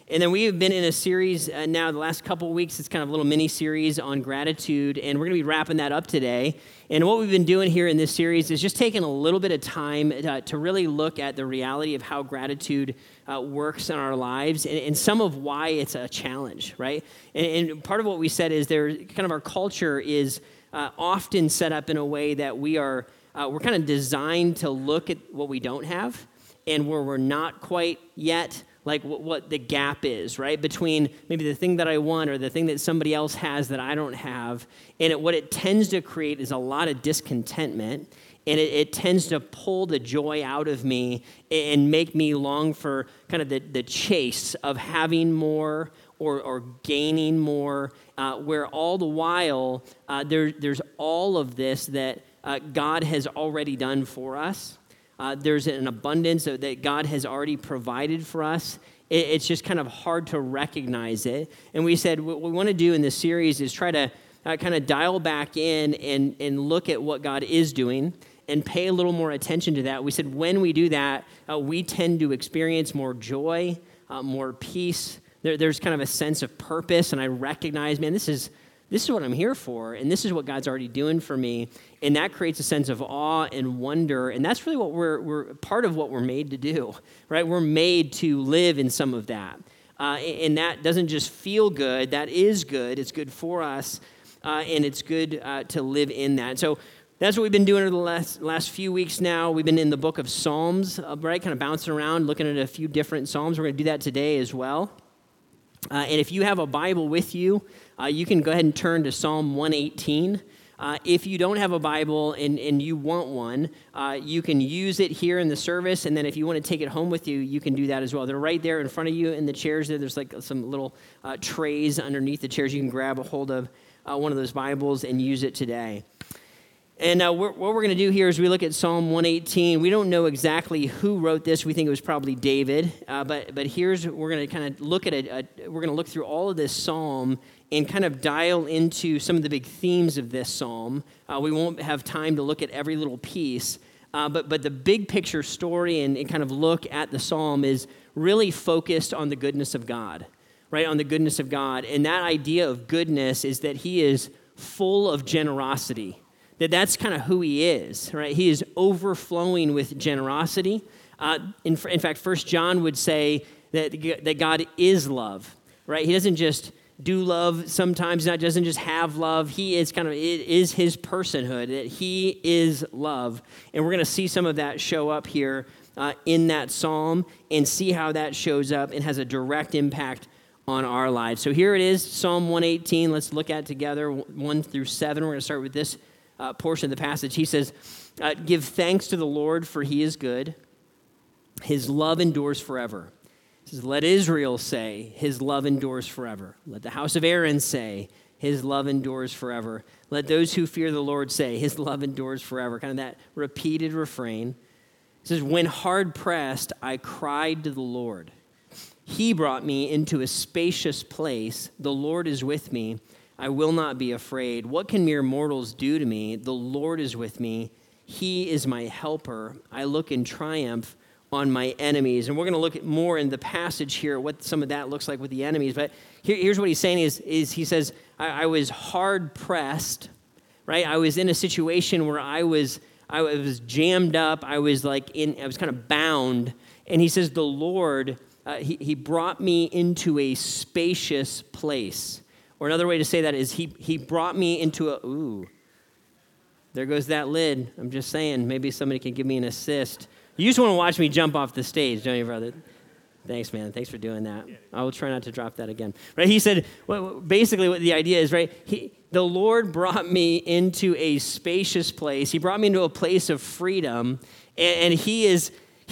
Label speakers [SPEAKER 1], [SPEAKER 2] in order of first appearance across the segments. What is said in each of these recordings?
[SPEAKER 1] And then we have been in a series now the last couple of weeks. It's kind of a little mini-series on gratitude, and we're going to be wrapping that up today. And what we've been doing here in this series is just taking a little bit of time to really look at the reality of how gratitude works in our lives and some of why it's a challenge, right? And part of what we said is kind of our culture is often set up in a way that we're kind of designed to look at what we don't have and where we're not quite yet, like what the gap is, right? Between maybe the thing that I want or the thing that somebody else has that I don't have. And what it tends to create is a lot of discontentment, and it tends to pull the joy out of me and make me long for kind of the chase of having more or gaining more, where all the while there's all of this that God has already done for us. There's an abundance that God has already provided for us. It's just kind of hard to recognize it. And we said what we want to do in this series is try to kind of dial back in and look at what God is doing and pay a little more attention to that. We said when we do that, we tend to experience more joy, more peace. There's kind of a sense of purpose, and I recognize, man, this is what I'm here for, and this is what God's already doing for me, and that creates a sense of awe and wonder, and that's really what we're part of what we're made to do, right? We're made to live in some of that, and that doesn't just feel good. That is good. It's good for us, and it's good to live in that. So that's what we've been doing over the last few weeks now. We've been in the book of Psalms, right? Kind of bouncing around, looking at a few different Psalms. We're going to do that today as well. And if you have a Bible with you, you can go ahead and turn to Psalm 118. If you don't have a Bible and you want one, you can use it here in the service, and then if you want to take it home with you, you can do that as well. They're right there in front of you in the chairs there. There's like some little trays underneath the chairs. You can grab a hold of one of those Bibles and use it today. And what we're going to do here is we look at Psalm 118. We don't know exactly who wrote this. We think it was probably David. But here's we're going to kind of look at it. We're going to look through all of this psalm and kind of dial into some of the big themes of this psalm. We won't have time to look at every little piece. But the big picture story and kind of look at the psalm is really focused on the goodness of God, right? On the goodness of God. And that idea of goodness is that he is full of generosity. That's kind of who he is, right? He is overflowing with generosity. In fact, 1 John would say that God is love, right? He doesn't just do love sometimes, doesn't just have love. He is it is his personhood, that he is love. And we're going to see some of that show up here in that psalm and see how that shows up and has a direct impact on our lives. So here it is, Psalm 118. Let's look at it together, 1 through 7. We're going to start with this portion of the passage. He says, give thanks to the Lord, for he is good. His love endures forever. He says, let Israel say, his love endures forever. Let the house of Aaron say, his love endures forever. Let those who fear the Lord say, his love endures forever. Kind of that repeated refrain. He says, when hard pressed, I cried to the Lord. He brought me into a spacious place. The Lord is with me. I will not be afraid. What can mere mortals do to me? The Lord is with me. He is my helper. I look in triumph on my enemies. And we're going to look at more in the passage here, what some of that looks like with the enemies. But here's what he's saying is he says, I was hard pressed, right? I was in a situation where I was jammed up. I was kind of bound. And he says, the Lord, he brought me into a spacious place. Or another way to say that is he brought me into there goes that lid. I'm just saying, maybe somebody can give me an assist. You just want to watch me jump off the stage, don't you, brother? Thanks, man. Thanks for doing that. I will try not to drop that again. Right? He said, basically what the idea is, right? The Lord brought me into a spacious place. He brought me into a place of freedom, and he is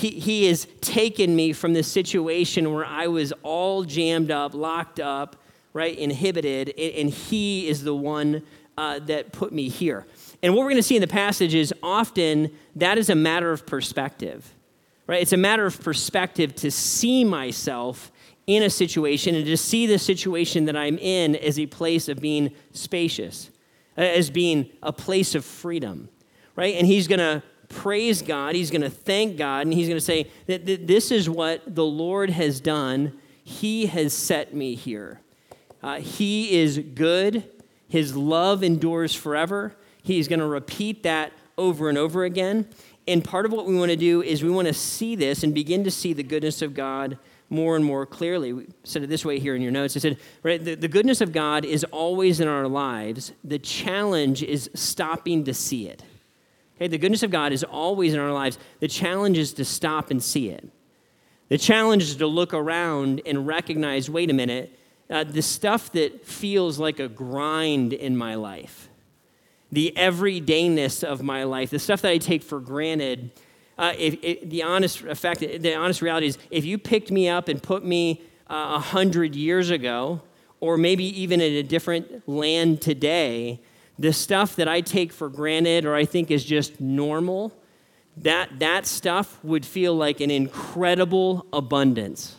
[SPEAKER 1] taken me from this situation where I was all jammed up, locked up, right, inhibited, and he is the one that put me here. And what we're going to see in the passage is often that is a matter of perspective, right? It's a matter of perspective to see myself in a situation and to see the situation that I'm in as a place of being spacious, as being a place of freedom, right? And he's going to praise God, he's going to thank God, and he's going to say that this is what the Lord has done. He has set me here. He is good. His love endures forever. He's going to repeat that over and over again. And part of what we want to do is we want to see this and begin to see the goodness of God more and more clearly. We said it this way here in your notes. I said, right, the goodness of God is always in our lives. The challenge is stopping to see it. Okay, the goodness of God is always in our lives. The challenge is to stop and see it. The challenge is to look around and recognize, wait a minute, the stuff that feels like a grind in my life, the everydayness of my life, the stuff that I take for granted, the honest reality is, if you picked me up and put me 100 years ago, or maybe even in a different land today, the stuff that I take for granted or I think is just normal, that stuff would feel like an incredible abundance.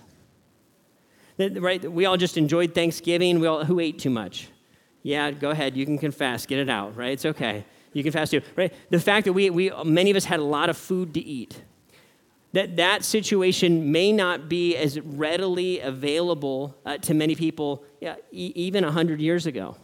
[SPEAKER 1] Right? We all just enjoyed Thanksgiving. Who ate too much? Yeah, go ahead. You can confess. Get it out, right? It's okay. You confess too, right? The fact that many of us had a lot of food to eat, that situation may not be as readily available to many people even 100 years ago.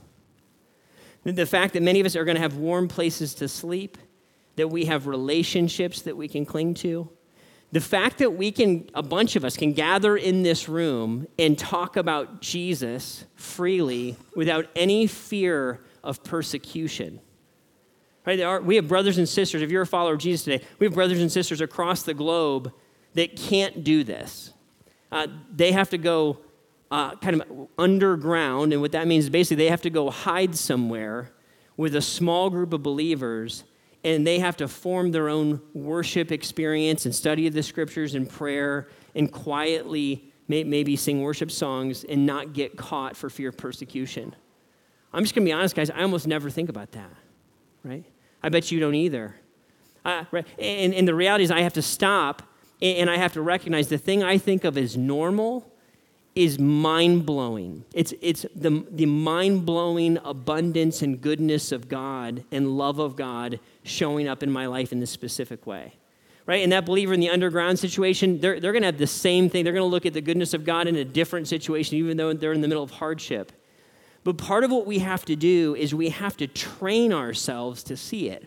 [SPEAKER 1] The fact that many of us are going to have warm places to sleep, that we have relationships that we can cling to, the fact that a bunch of us can gather in this room and talk about Jesus freely without any fear of persecution. Right? We have brothers and sisters, if you're a follower of Jesus today, we have brothers and sisters across the globe that can't do this. They have to go kind of underground, and what that means is basically they have to go hide somewhere with a small group of believers, and they have to form their own worship experience and study of the scriptures and prayer and quietly maybe sing worship songs and not get caught for fear of persecution. I'm just going to be honest, guys, I almost never think about that, right? I bet you don't either. Right? And the reality is I have to stop and I have to recognize the thing I think of as normal is mind-blowing. It's the mind-blowing abundance and goodness of God and love of God showing up in my life in this specific way, right? And that believer in the underground situation, they're going to have the same thing. They're going to look at the goodness of God in a different situation, even though they're in the middle of hardship. But part of what we have to do is we have to train ourselves to see it.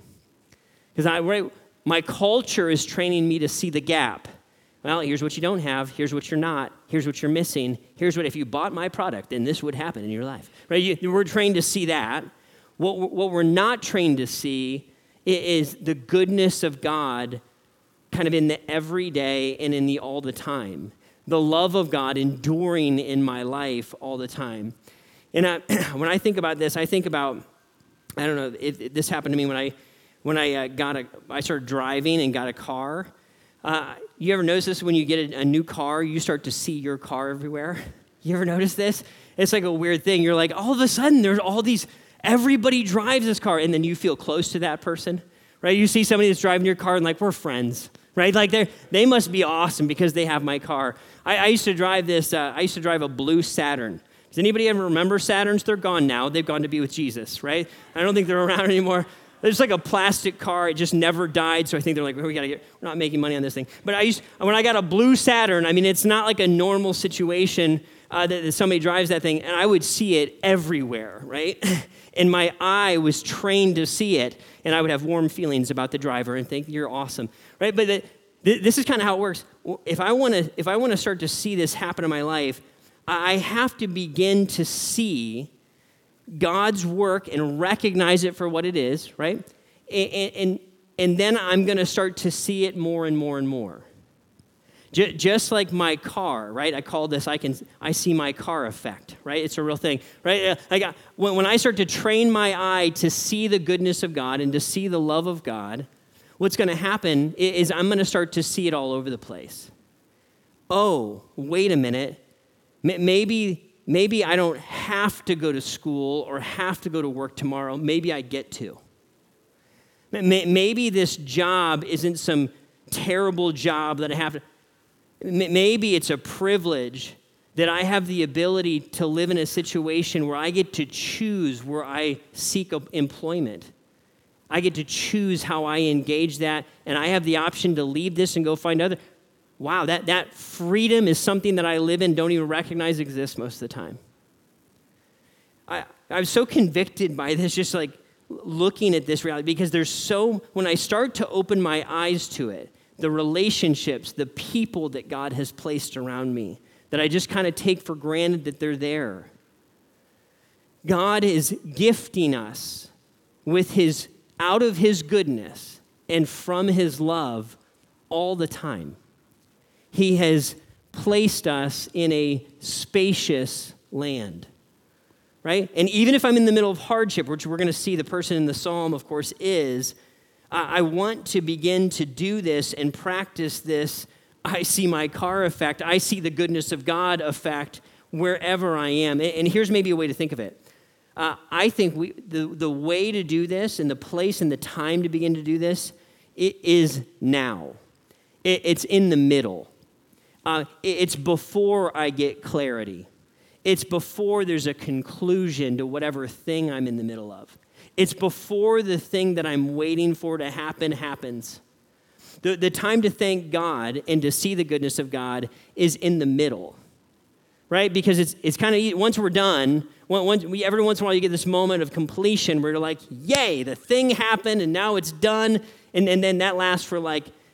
[SPEAKER 1] Because my culture is training me to see the gap. Well, here's what you don't have. Here's what you're not. Here's what you're missing. Here's what, if you bought my product, then this would happen in your life. Right? We're trained to see that. What we're not trained to see is the goodness of God kind of in the everyday and in the all the time. The love of God enduring in my life all the time. And when I think about this, I think about, I don't know, this happened to me when I started driving and got a car. You ever notice this when you get a new car, you start to see your car everywhere? You ever notice this? It's like a weird thing. You're like, all of a sudden, there's all these, everybody drives this car, and then you feel close to that person, right? You see somebody that's driving your car, and like, we're friends, right? Like, they must be awesome because they have my car. I used to drive a blue Saturn. Does anybody ever remember Saturns? They're gone now. They've gone to be with Jesus, right? I don't think they're around anymore. It's like a plastic car. It just never died. So I think they're like, we're not making money on this thing. But when I got a blue Saturn, I mean, it's not like a normal situation that somebody drives that thing. And I would see it everywhere, right? And my eye was trained to see it. And I would have warm feelings about the driver and think, you're awesome, right? But this is kind of how it works. If I want to start to see this happen in my life, I have to begin to see God's work and recognize it for what it is, right? And then I'm going to start to see it more and more and more. Just like my car, right? I call this, I see my car effect, right? It's a real thing, right? When I start to train my eye to see the goodness of God and to see the love of God, what's going to happen is I'm going to start to see it all over the place. Oh, wait a minute. Maybe I don't have to go to school or have to go to work tomorrow. Maybe I get to. Maybe this job isn't some terrible job that I have to. Maybe it's a privilege that I have the ability to live in a situation where I get to choose where I seek employment. I get to choose how I engage that, and I have the option to leave this and go find other. wow, that freedom is something that I live in, don't even recognize exists most of the time. I'm so convicted by this, just like looking at this reality, because when I start to open my eyes to it, the relationships, the people that God has placed around me, that I just kind of take for granted that they're there. God is gifting us with out of his goodness and from his love all the time. He has placed us in a spacious land, right? And even if I'm in the middle of hardship, which we're going to see the person in the psalm, of course, is, I want to begin to do this and practice this I see my car effect, I see the goodness of God effect wherever I am. And here's maybe a way to think of it. I think the way to do this and the place and the time to begin to do this, it is now. It's in the middle. It's before I get clarity. It's before there's a conclusion to whatever thing I'm in the middle of. It's before the thing that I'm waiting for to happen happens. The time to thank God and to see the goodness of God is in the middle, right? Because it's kind of, once we're done, every once in a while you get this moment of completion where you're like, yay, the thing happened and now it's done. And then that lasts for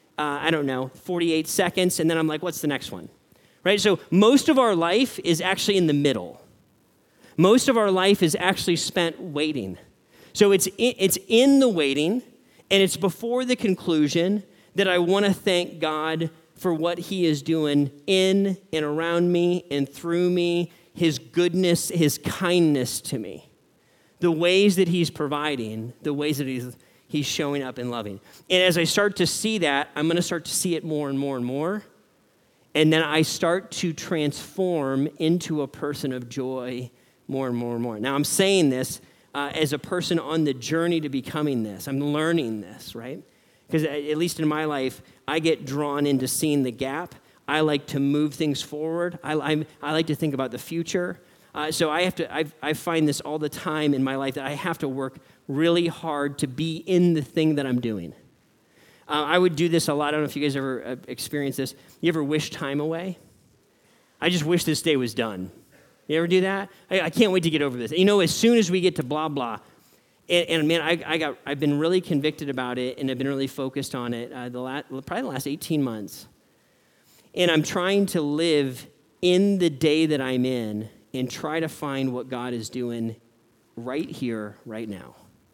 [SPEAKER 1] 48 seconds. And then I'm like, what's the next one? Right? So most of our life is actually in the middle. Most of our life is actually spent waiting. So it's in the waiting, and it's before the conclusion that I want to thank God for what he is doing in and around me and through me, his goodness, his kindness to me, the ways that he's providing, the ways that he's showing up and loving. And as I start to see that, I'm going to start to see it more and more and more. And then I start to transform into a person of joy more and more and more. Now, I'm saying this as a person on the journey to becoming this. I'm learning this, right? Because at least in my life, I get drawn into seeing the gap. I like to move things forward. I like to think about the future. So I find this all the time in my life that I have to work really hard to be in the thing that I'm doing. I would do this a lot. I don't know if you guys ever experienced this. You ever wish time away? I just wish this day was done. You ever do that? I can't wait to get over this. You know, as soon as we get to blah, blah, and man, I've been really convicted about it, and I've been really focused on it probably the last 18 months. And I'm trying to live in the day that I'm in and try to find what God is doing right here, right now.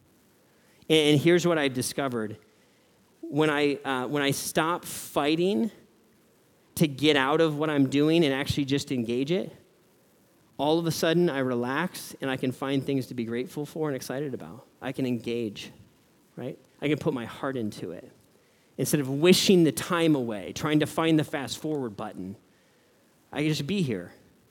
[SPEAKER 1] And here's what I've discovered. When I stop fighting to get out of what I'm doing and actually just engage it, all of a sudden I relax and I can find things to be grateful for and excited about. I can engage, right? I can put my heart into it. Instead of wishing the time away, trying to find the fast forward button, I can just be here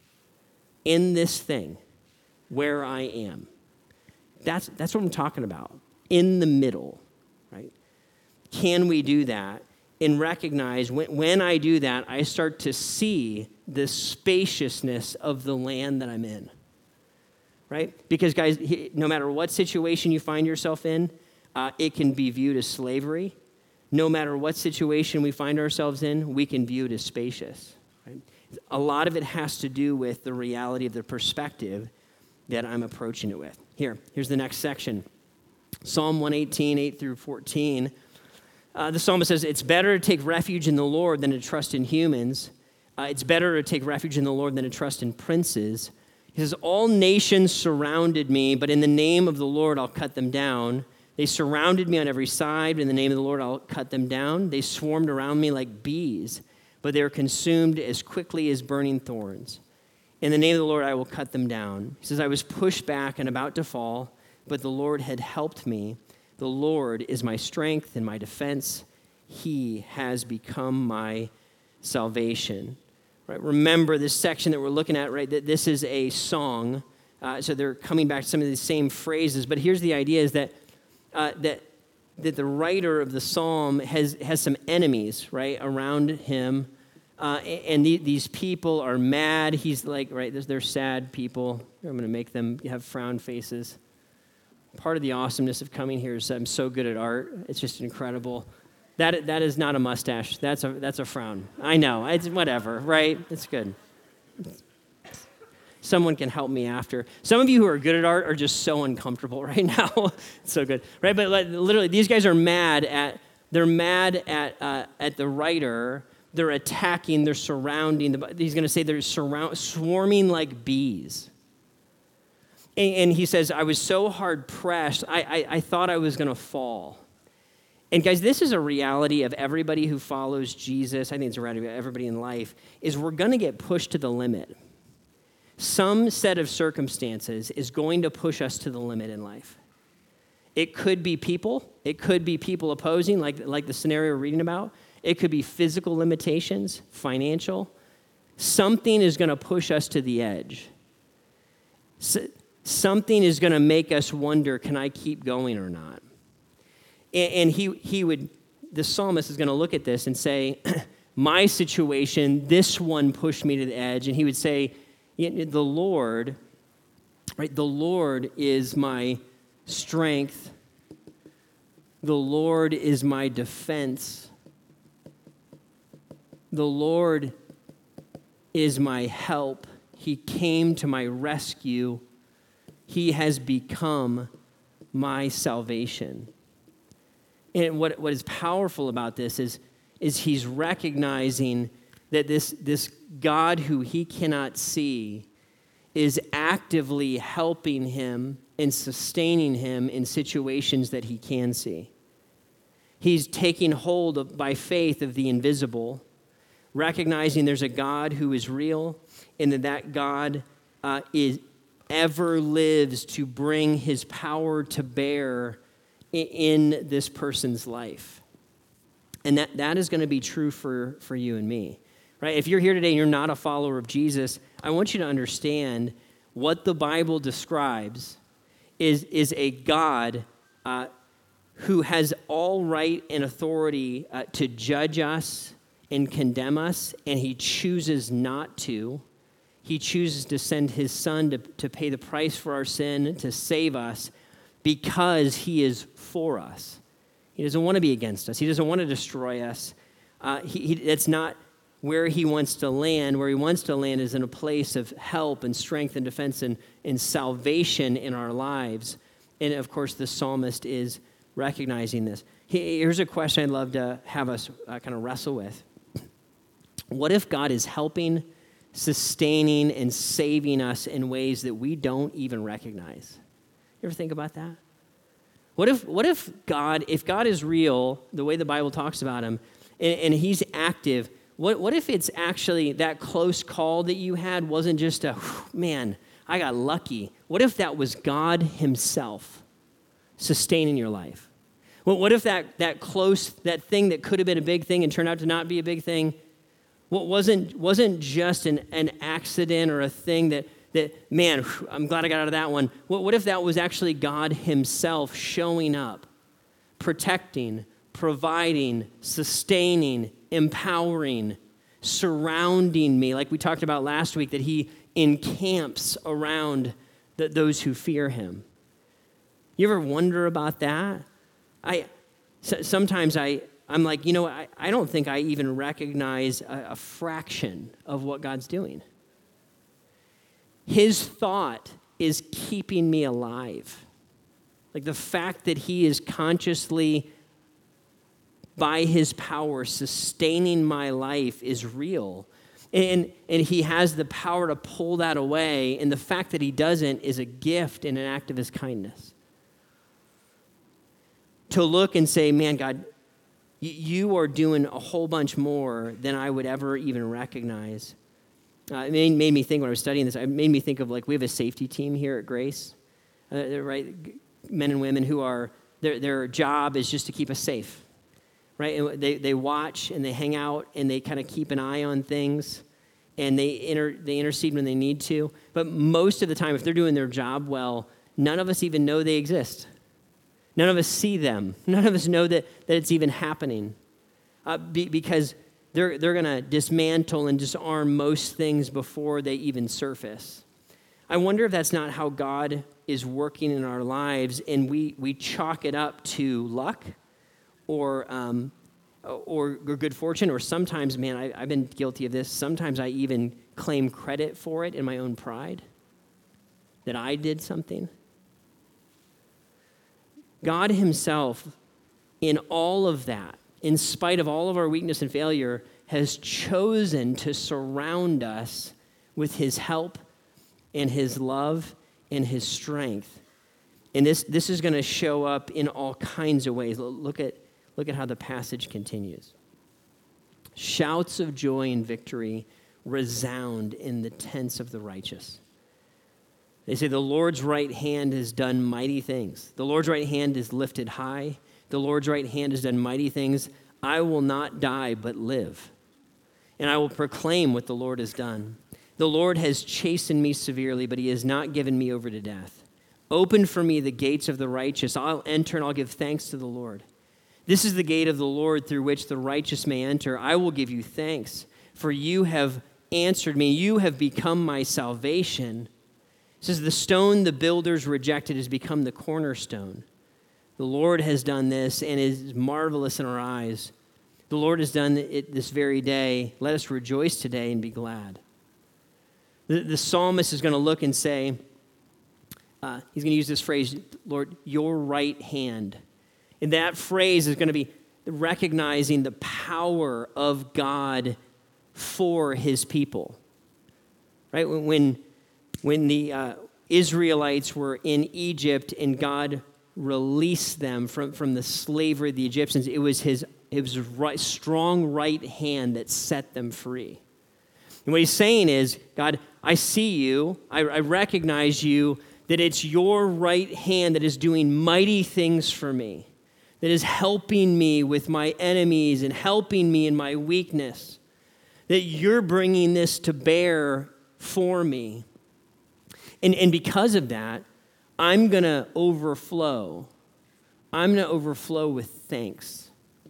[SPEAKER 1] in this thing where I am. That's what I'm talking about, in the middle, right? Can we do that and recognize when I do that, I start to see the spaciousness of the land that I'm in, right? Because, guys, no matter what situation you find yourself in, it can be viewed as slavery. No matter what situation we find ourselves in, we can view it as spacious, right? A lot of it has to do with the reality of the perspective that I'm approaching it with. Here's the next section. Psalm 118, 8 through 14. The psalmist says, it's better to take refuge in the Lord than to trust in humans. It's better to take refuge in the Lord than to trust in princes. He says, all nations surrounded me, but in the name of the Lord I'll cut them down. They surrounded me on every side, but in the name of the Lord I'll cut them down. They swarmed around me like bees, but they were consumed as quickly as burning thorns. In the name of the Lord I will cut them down. He says, I was pushed back and about to fall, but the Lord had helped me. The Lord is my strength and my defense. He has become my salvation. Right? Remember this section that we're looking at, right? That this is a song. So they're coming back to some of the same phrases. But here's the idea is that the writer of the psalm has some enemies, right, around him. And these people are mad. He's like, right, they're sad people. I'm going to make them have frown faces. Part of the awesomeness of coming here is I'm so good at art. It's just incredible. That is not a mustache. That's a frown. I know. It's whatever, right? It's good. Someone can help me after. Some of you who are good at art are just so uncomfortable right now. It's so good, right? But literally, these guys are mad at the writer. They're attacking. They're surrounding. He's going to say they're swarming like bees. And he says, I was so hard pressed, I thought I was going to fall. And guys, this is a reality of everybody who follows Jesus. I think it's a reality of everybody in life, is we're going to get pushed to the limit. Some set of circumstances is going to push us to the limit in life. It could be people. It could be people opposing, like the scenario we're reading about. It could be physical limitations, financial. Something is going to push us to the edge. Something is going to make us wonder, can I keep going or not? And the psalmist is going to look at this and say, my situation, this one pushed me to the edge. And he would say, the Lord, right? The Lord is my strength. The Lord is my defense. The Lord is my help. He came to my rescue. He has become my salvation. And what is powerful about this is he's recognizing that this God who he cannot see is actively helping him and sustaining him in situations that he can see. He's taking hold by faith of the invisible, recognizing there's a God who is real and that God ever lives to bring his power to bear in this person's life. And that is going to be true for you and me, right? If you're here today and you're not a follower of Jesus, I want you to understand what the Bible describes is a God who has all right and authority to judge us and condemn us, and he chooses not to. He chooses to send his son to pay the price for our sin, to save us, because he is for us. He doesn't want to be against us. He doesn't want to destroy us. That's not where he wants to land. Where he wants to land is in a place of help and strength and defense and salvation in our lives. And, of course, the psalmist is recognizing this. Here's a question I'd love to have us kind of wrestle with. What if God is helping, sustaining, and saving us in ways that we don't even recognize? You ever think about that? What if God is real, the way the Bible talks about him, and he's active, what if it's actually that close call that you had wasn't just man, I got lucky. What if that was God himself sustaining your life? What if that thing that could have been a big thing and turned out to not be a big thing, wasn't just an accident or a thing that man, I'm glad I got out of that one. What if that was actually God himself showing up, protecting, providing, sustaining, empowering, surrounding me, like we talked about last week, that he encamps around those who fear him? You ever wonder about that? Sometimes I'm like, I don't think I even recognize a fraction of what God's doing. His thought is keeping me alive. Like the fact that he is consciously, by his power, sustaining my life is real. And he has the power to pull that away. And the fact that he doesn't is a gift and an act of his kindness. To look and say, man, God, you are doing a whole bunch more than I would ever even recognize. It made me think when I was studying this, it made me think of we have a safety team here at Grace, right? Men and women who are, their job is just to keep us safe, right? And they watch and they hang out and they kind of keep an eye on things and they intercede when they need to. But most of the time, if they're doing their job well, none of us even know they exist. None of us see them. None of us know that it's even happening because they're going to dismantle and disarm most things before they even surface. I wonder if that's not how God is working in our lives, and we chalk it up to luck or or good fortune, or sometimes, man, I've been guilty of this. Sometimes I even claim credit for it in my own pride, that I did something. God himself, in all of that, in spite of all of our weakness and failure, has chosen to surround us with his help and his love and his strength. And this is going to show up in all kinds of ways. Look at how the passage continues. Shouts of joy and victory resound in the tents of the righteous. They say, the Lord's right hand has done mighty things. The Lord's right hand is lifted high. The Lord's right hand has done mighty things. I will not die, but live. And I will proclaim what the Lord has done. The Lord has chastened me severely, but he has not given me over to death. Open for me the gates of the righteous. I'll enter and I'll give thanks to the Lord. This is the gate of the Lord through which the righteous may enter. I will give you thanks, for you have answered me. You have become my salvation. It says, the stone the builders rejected has become the cornerstone. The Lord has done this and is marvelous in our eyes. The Lord has done it this very day. Let us rejoice today and be glad. The psalmist is going to look and say, he's going to use this phrase, Lord, your right hand. And that phrase is going to be recognizing the power of God for his people. Right? When the Israelites were in Egypt and God released them from the slavery of the Egyptians, it was his strong right hand that set them free. And what he's saying is, God, I see you, I recognize you, that it's your right hand that is doing mighty things for me, that is helping me with my enemies and helping me in my weakness, that you're bringing this to bear for me. And because of that, I'm going to overflow. I'm going to overflow with thanks.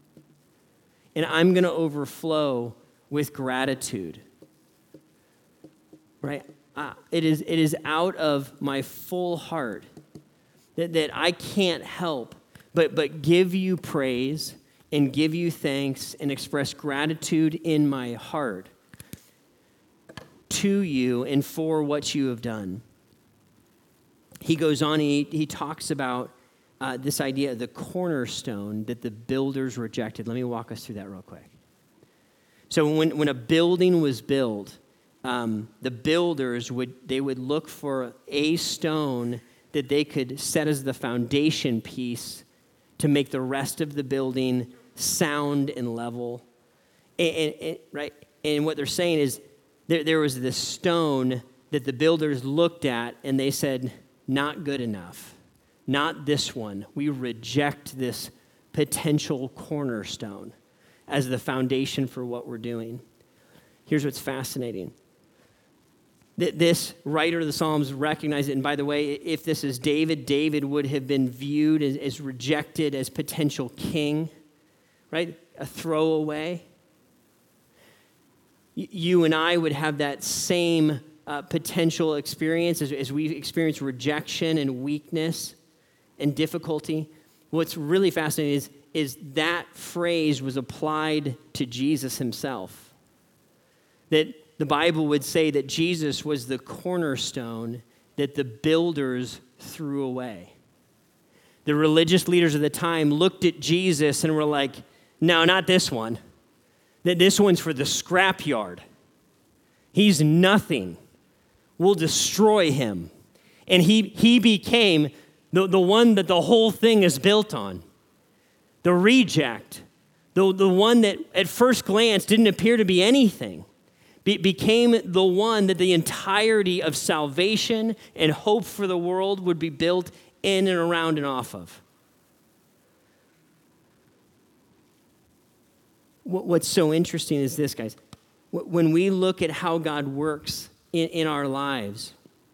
[SPEAKER 1] And I'm going to overflow with gratitude. Right? It is out of my full heart that I can't help but give you praise and give you thanks and express gratitude in my heart to you and for what you have done. He goes on, he talks about this idea of the cornerstone that the builders rejected. Let me walk us through that real quick. So when a building was built, the builders would look for a stone that they could set as the foundation piece to make the rest of the building sound and level. Right? And what they're saying is there was this stone that the builders looked at and they said, not good enough. Not this one. We reject this potential cornerstone as the foundation for what we're doing. Here's what's fascinating. This writer of the Psalms recognized it. And by the way, if this is David, David would have been viewed as rejected as potential king, right? A throwaway. You and I would have that same potential experience as we experience rejection and weakness and difficulty. What's really fascinating is that phrase was applied to Jesus himself. That the Bible would say that Jesus was the cornerstone that the builders threw away. The religious leaders of the time looked at Jesus and were like, no, not this one. That this one's for the scrapyard. He's nothing. We'll destroy him. And he became the one that the whole thing is built on. The reject. The one that at first glance didn't appear to be anything. Became the one that the entirety of salvation and hope for the world would be built in and around and off of. What's so interesting is this, guys. When we look at how God works in our lives,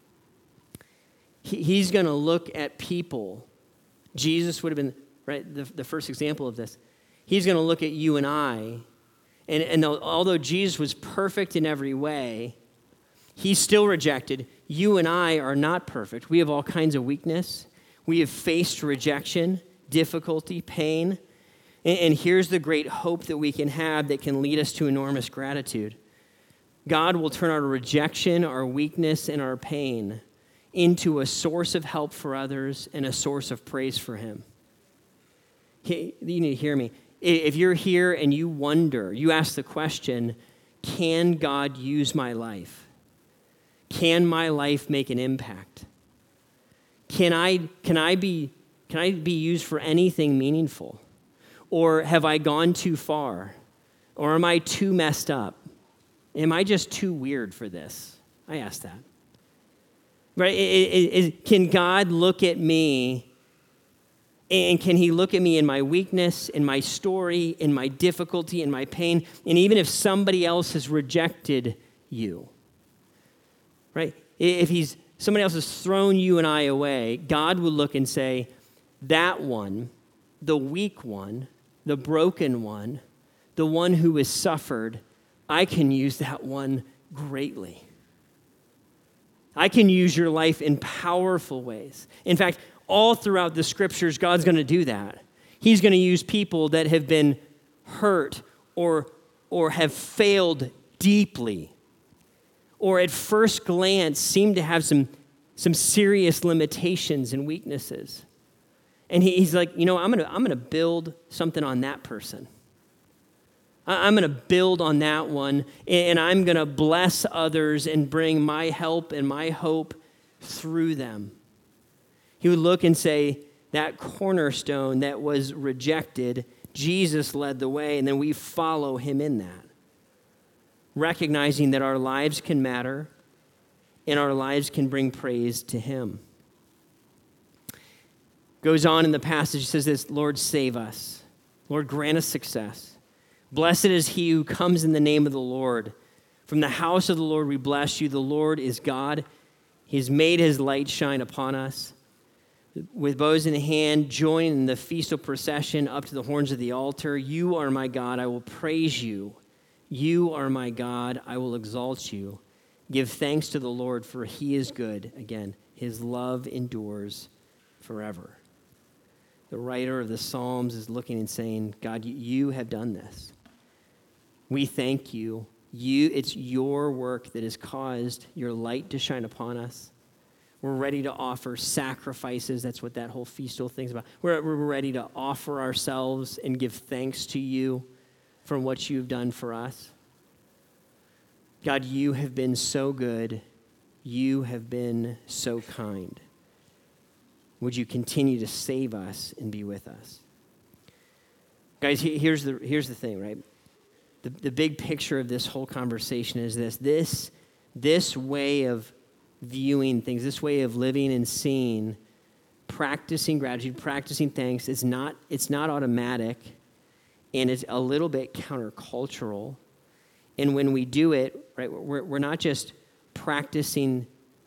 [SPEAKER 1] he's going to look at people. Jesus would have been the first example of this. He's going to look at you and I. And although Jesus was perfect in every way, he's still rejected. You and I are not perfect. We have all kinds of weakness. We have faced rejection, difficulty, pain. And here's the great hope that we can have that can lead us to enormous gratitude. God will turn our rejection, our weakness, and our pain into a source of help for others and a source of praise for him. You need to hear me. If you're here and you wonder, you ask the question, can God use my life? Can my life make an impact? Can I be used for anything meaningful? Or have I gone too far? Or am I too messed up? Am I just too weird for this? I ask that. Right? Can God look at me, and can he look at me in my weakness, in my story, in my difficulty, in my pain, and even if somebody else has rejected you, right? If somebody else has thrown you and I away, God will look and say, that one, the weak one, the broken one, the one who has suffered, I can use that one greatly. I can use your life in powerful ways. In fact, all throughout the scriptures, God's going to do that. He's going to use people that have been hurt or have failed deeply, or at first glance seem to have some serious limitations and weaknesses. And he's like, I'm going to build something on that person. I'm going to build on that one, and I'm going to bless others and bring my help and my hope through them. He would look and say, that cornerstone that was rejected, Jesus led the way, and then we follow him in that. Recognizing that our lives can matter and our lives can bring praise to him. Goes on in the passage, says this, Lord, save us. Lord, grant us success. Blessed is he who comes in the name of the Lord. From the house of the Lord we bless you. The Lord is God. He has made his light shine upon us. With bows in hand, join in the festal procession up to the horns of the altar. You are my God, I will praise you. You are my God, I will exalt you. Give thanks to the Lord, for he is good. Again, his love endures forever. The writer of the Psalms is looking and saying, God, you have done this. We thank you. It's your work that has caused your light to shine upon us. We're ready to offer sacrifices. That's what that whole festal thing's about. We're ready to offer ourselves and give thanks to you for what you've done for us. God, you have been so good. You have been so kind. Would you continue to save us and be with us? Guys, here's the thing, right? The big picture of this whole conversation is this way of viewing things, this way of living and seeing, practicing gratitude, practicing thanks, it's not automatic, and it's a little bit countercultural. And when we do it, right, we're not just practicing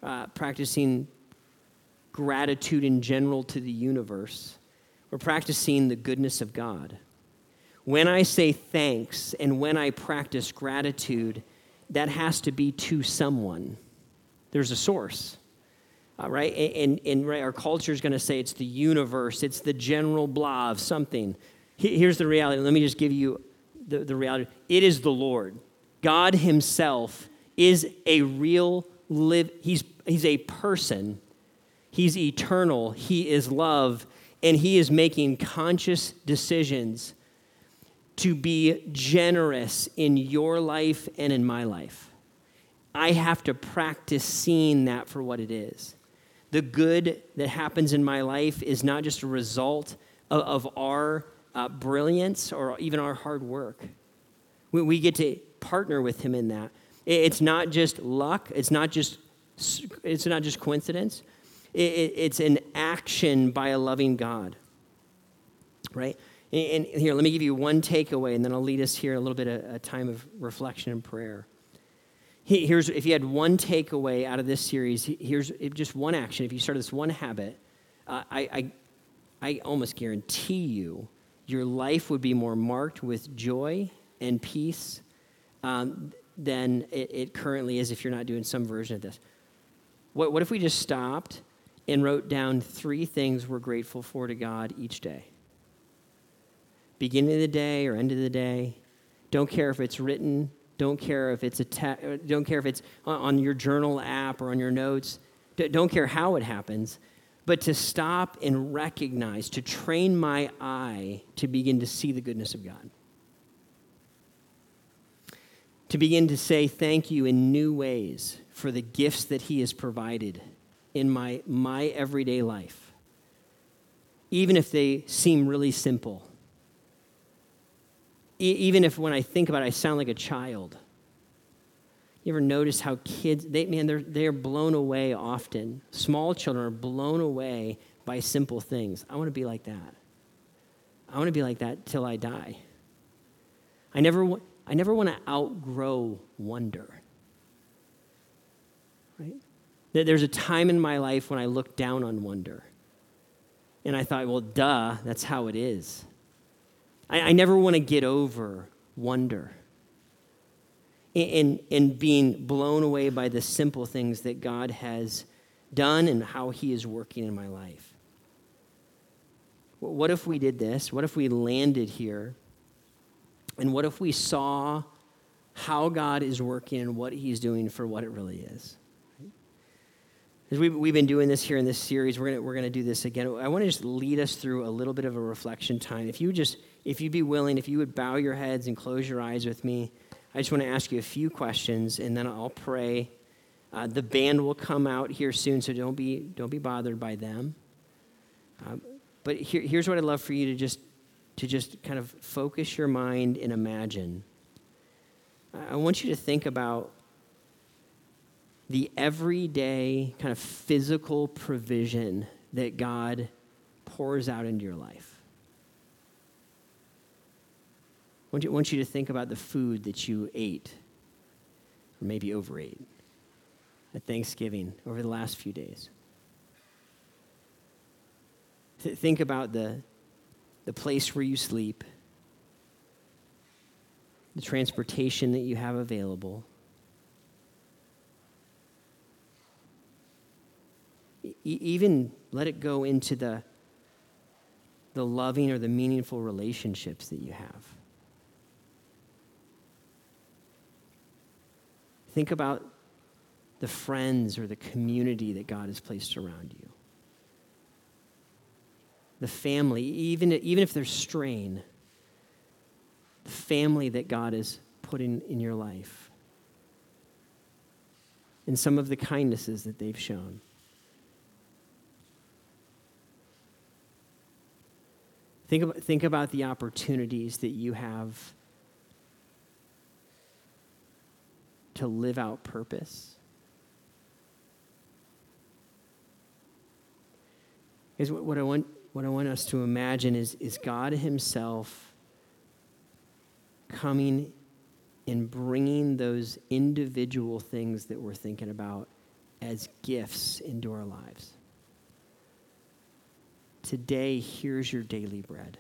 [SPEAKER 1] gratitude in general to the universe. We're practicing the goodness of God. When I say thanks and when I practice gratitude, that has to be to someone. There's a source, right? And right, our culture is going to say it's the universe, it's the general blah of something. Here's the reality. Let me just give you the reality. It is the Lord. God himself is a real he's a person. He's eternal. He is love, and he is making conscious decisions to be generous in your life and in my life. I have to practice seeing that for what it is. The good that happens in my life is not just a result of our brilliance or even our hard work. We get to partner with him in that. It's not just luck. It's not just coincidence. It's an action by a loving God, right? And here, let me give you one takeaway, and then I'll lead us here a little bit of a time of reflection and prayer. If you had one takeaway out of this series, here's just one action. If you started this one habit, I almost guarantee you your life would be more marked with joy and peace than it currently is if you're not doing some version of this. What if we just stopped and wrote down 3 things we're grateful for to God each day? beginning of the day or end of the day. Don't care if it's written. Don't care if it's don't care if it's on your journal app or on your notes. Don't care how it happens. But to stop and recognize, to train my eye to begin to see the goodness of God. To begin to say thank you in new ways for the gifts that he has provided in my everyday life. Even if they seem really simple. Even if when I think about it, I sound like a child. You ever notice how kids, they're blown away often. Small children are blown away by simple things. I want to be like that. I want to be like that till I die. I never want to outgrow wonder. Right? There's a time in my life when I looked down on wonder. And I thought, well, duh, that's how it is. I never want to get over wonder. And being blown away by the simple things that God has done and how he is working in my life. What if we did this? What if we landed here? And what if we saw how God is working and what he's doing for what it really is? As we've been doing this here in this series, we're gonna do this again. I want to just lead us through a little bit of a reflection time. If you'd be willing, if you would bow your heads and close your eyes with me, I just want to ask you a few questions, and then I'll pray. The band will come out here soon, so don't be bothered by them. But here's what I'd love for you to just kind of focus your mind and imagine. I want you to think about the everyday kind of physical provision that God pours out into your life. I want you to think about the food that you ate, or maybe overate, at Thanksgiving over the last few days. Think about the place where you sleep, the transportation that you have available. Even let it go into the loving or the meaningful relationships that you have. Think about the friends or the community that God has placed around you. The family, even if there's strain, the family that God has put in your life. And some of the kindnesses that they've shown. Think about the opportunities that you have to live out purpose. Because what I want us to imagine is God himself coming and bringing those individual things that we're thinking about as gifts into our lives. Today, here's your daily bread.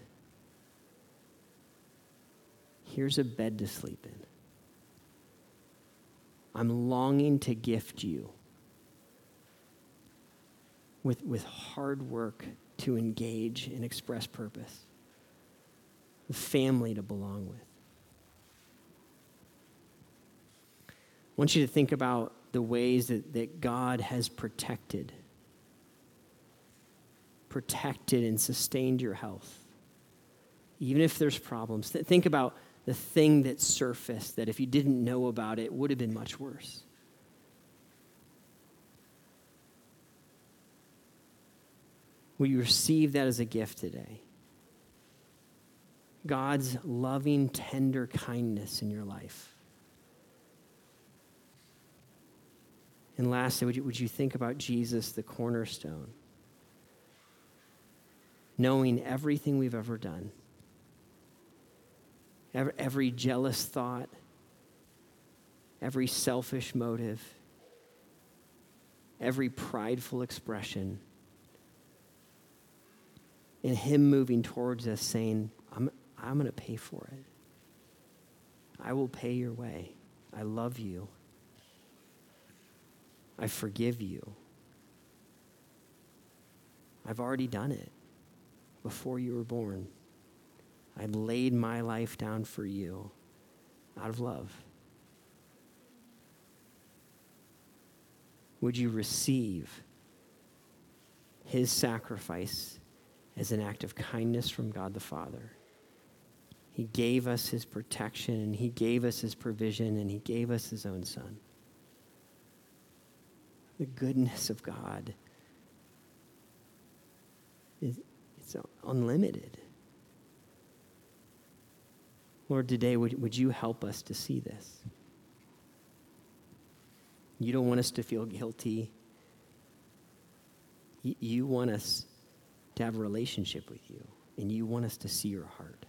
[SPEAKER 1] Here's a bed to sleep in. I'm longing to gift you with hard work to engage and express purpose, the family to belong with. I want you to think about the ways that God has protected and sustained your health. Even if there's problems, think about the thing that surfaced that if you didn't know about it would have been much worse. Will you receive that as a gift today? God's loving, tender kindness in your life. And lastly, would you think about Jesus, the cornerstone, knowing everything we've ever done, every jealous thought, every selfish motive, every prideful expression, and him moving towards us saying, I'm going to pay for it. I will pay your way. I love you. I forgive you. I've already done it before you were born. I laid my life down for you out of love. Would you receive his sacrifice as an act of kindness from God the Father? He gave us his protection, and he gave us his provision, and he gave us his own son. The goodness of God it's unlimited. Lord, today, would you help us to see this? You don't want us to feel guilty. You want us to have a relationship with you, and you want us to see your heart.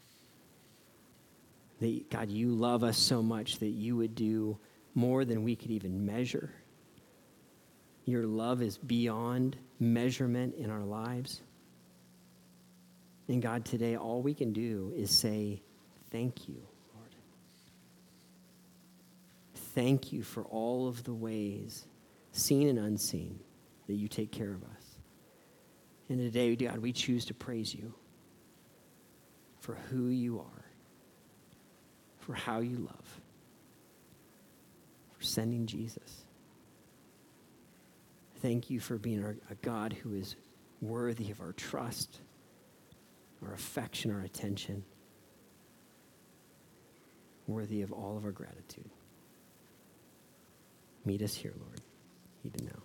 [SPEAKER 1] That, God, you love us so much that you would do more than we could even measure. Your love is beyond measurement in our lives. And God, today, all we can do is say, thank you, Lord. Thank you for all of the ways, seen and unseen, that you take care of us. And today, God, we choose to praise you for who you are, for how you love, for sending Jesus. Thank you for being a God who is worthy of our trust, our affection, our attention, worthy of all of our gratitude. Meet us here, Lord, even now.